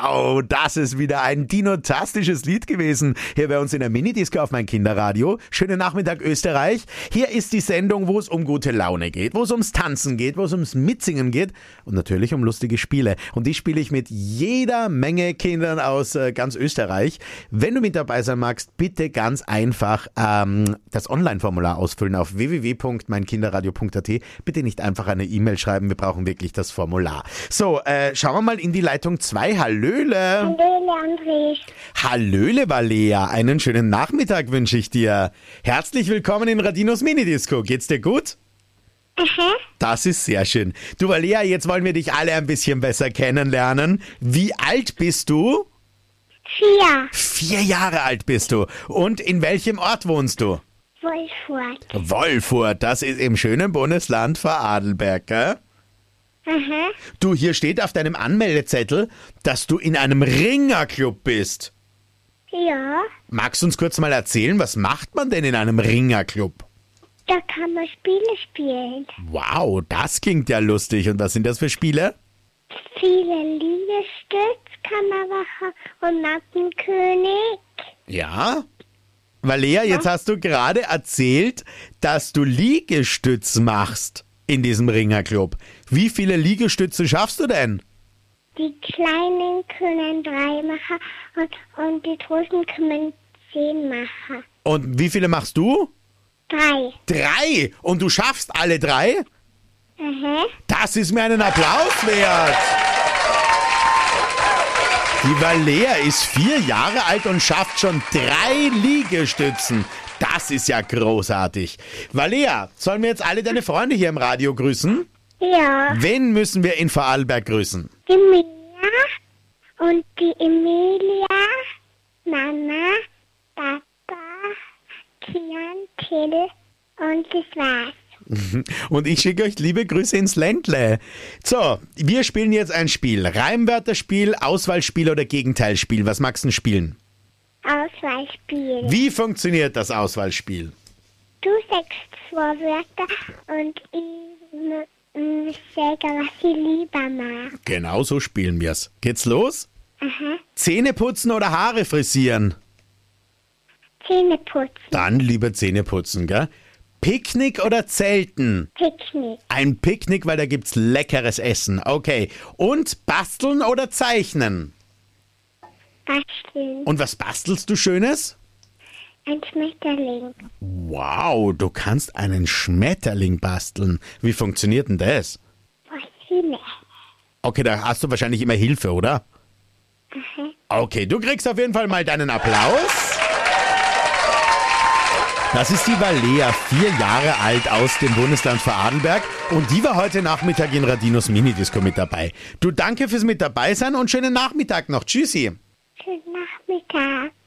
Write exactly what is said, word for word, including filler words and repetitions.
Wow, das ist wieder ein dinotastisches Lied gewesen. Hier bei uns in der Minidisco auf mein Kinderradio. Schönen Nachmittag Österreich. Hier ist die Sendung, wo es um gute Laune geht, wo es ums Tanzen geht, wo es ums Mitsingen geht und natürlich um lustige Spiele. Und die spiele ich mit jeder Menge Kindern aus äh, ganz Österreich. Wenn du mit dabei sein magst, bitte ganz einfach ähm, das Online-Formular ausfüllen auf w w w punkt mein kinderradio punkt a t. Bitte nicht einfach eine E-Mail schreiben, wir brauchen wirklich das Formular. So, äh, schauen wir mal in die Leitung zwei. Hallöle. Hallöle, André. Hallöle, Valea. Einen schönen Nachmittag wünsche ich dir. Herzlich willkommen in Radinos Minidisco. Geht's dir gut? Aha. Das ist sehr schön. Du, Valea, jetzt wollen wir dich alle ein bisschen besser kennenlernen. Wie alt bist du? Vier. Vier Jahre alt bist du. Und in welchem Ort wohnst du? Wolfurt. Wolfurt, das ist im schönen Bundesland Vorarlberg, gell? Aha. Du, hier steht auf deinem Anmeldezettel, dass du in einem Ringerclub bist. Ja, Magst du uns kurz mal erzählen, was macht man denn in einem Ringerclub? da kann man Spiele spielen. Wow, das klingt ja lustig. Und was sind das für Spiele? Viele Liegestütz kann man machen und Nackenkönig. Ja? Valea, jetzt hast du gerade erzählt, dass du Liegestütz machst in diesem Ringerclub. Wie viele Liegestütze schaffst du denn? Die Kleinen können drei machen und, und die Großen können zehn machen. Und wie viele machst du? Drei. Drei! Und du schaffst alle drei? Aha. Das ist mir einen Applaus wert! Die Valea ist vier Jahre alt und schafft schon drei Liegestützen. Das ist ja großartig. Valea, sollen wir jetzt alle deine Freunde hier im Radio grüßen? Ja. Wen müssen wir in Vorarlberg grüßen? Die Mia und die Emilia, Mama, Papa, Kian, Till und das war's. Und ich schicke euch liebe Grüße ins Ländle. So, wir spielen jetzt ein Spiel. Reimwörterspiel, Auswahlspiel oder Gegenteilspiel. Was magst du denn spielen? Auswahlspiel. Wie funktioniert das Auswahlspiel? Du sagst zwei Wörter und ich m- m- sage, was ich lieber mag. Genau so spielen wir's. Geht's los? Aha. Zähne putzen oder Haare frisieren? Zähne putzen. Dann lieber Zähne putzen, gell? Picknick oder Zelten? Picknick. Ein Picknick, weil da gibt's leckeres Essen. Okay. Und basteln oder zeichnen? Basteln. Und was bastelst du Schönes? Ein Schmetterling. Wow, du kannst einen Schmetterling basteln. Wie funktioniert denn das? Was viele. Okay, da hast du wahrscheinlich immer Hilfe, oder? Aha. Okay, du kriegst auf jeden Fall mal deinen Applaus. Das ist die Valea, vier Jahre alt aus dem Bundesland Vorarlberg. Und die war heute Nachmittag in Radinos Minidisco mit dabei. Du, danke fürs mit dabei sein und schönen Nachmittag noch. Tschüssi. Schönen Nachmittag.